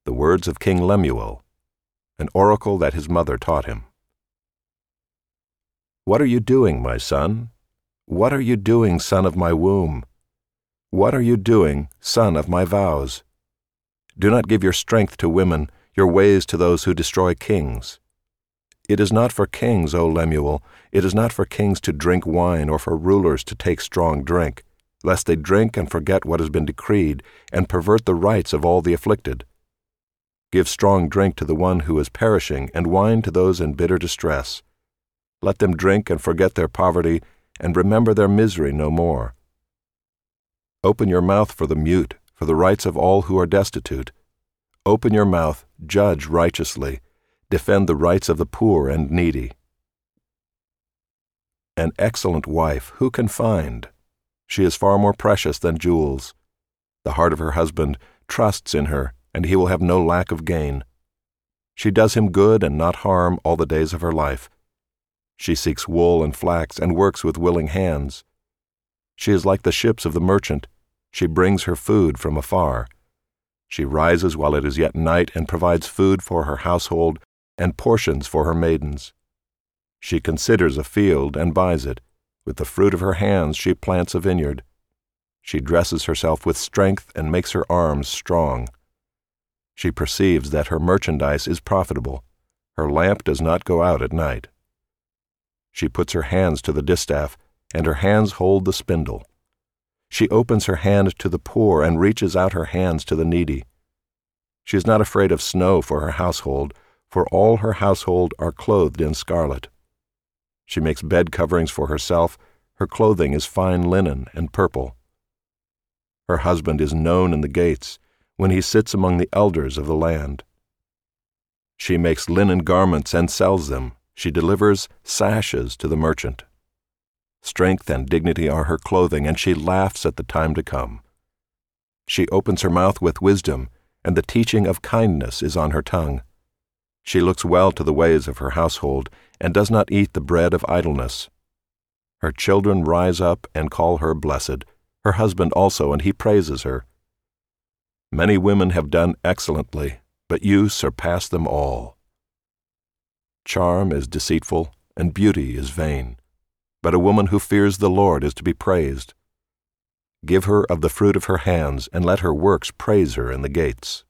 The words of King Lemuel, an oracle that his mother taught him. What are you doing, my son? What are you doing, son of my womb? What are you doing, son of my vows? Do not give your strength to women, your ways to those who destroy kings. It is not for kings, O Lemuel, it is not for kings to drink wine or for rulers to take strong drink, lest they drink and forget what has been decreed and pervert the rights of all the afflicted. Give strong drink to the one who is perishing and wine to those in bitter distress. Let them drink and forget their poverty and remember their misery no more. Open your mouth for the mute, for the rights of all who are destitute. Open your mouth, judge righteously, defend the rights of the poor and needy. An excellent wife who can find? She is far more precious than jewels. The heart of her husband trusts in her, and he will have no lack of gain. She does him good and not harm all the days of her life. She seeks wool and flax and works with willing hands. She is like the ships of the merchant. She brings her food from afar. She rises while it is yet night and provides food for her household and portions for her maidens. She considers a field and buys it. With the fruit of her hands she plants a vineyard. She dresses herself with strength and makes her arms strong. She perceives that her merchandise is profitable. Her lamp does not go out at night. She puts her hands to the distaff, and her hands hold the spindle. She opens her hand to the poor and reaches out her hands to the needy. She is not afraid of snow for her household, for all her household are clothed in scarlet. She makes bed coverings for herself. Her clothing is fine linen and purple. Her husband is known in the gates, when he sits among the elders of the land. She makes linen garments and sells them. She delivers sashes to the merchant. Strength and dignity are her clothing, and she laughs at the time to come. She opens her mouth with wisdom, and the teaching of kindness is on her tongue. She looks well to the ways of her household, and does not eat the bread of idleness. Her children rise up and call her blessed, her husband also, and he praises her. Many women have done excellently, but you surpass them all. Charm is deceitful, and beauty is vain, but a woman who fears the Lord is to be praised. Give her of the fruit of her hands, and let her works praise her in the gates.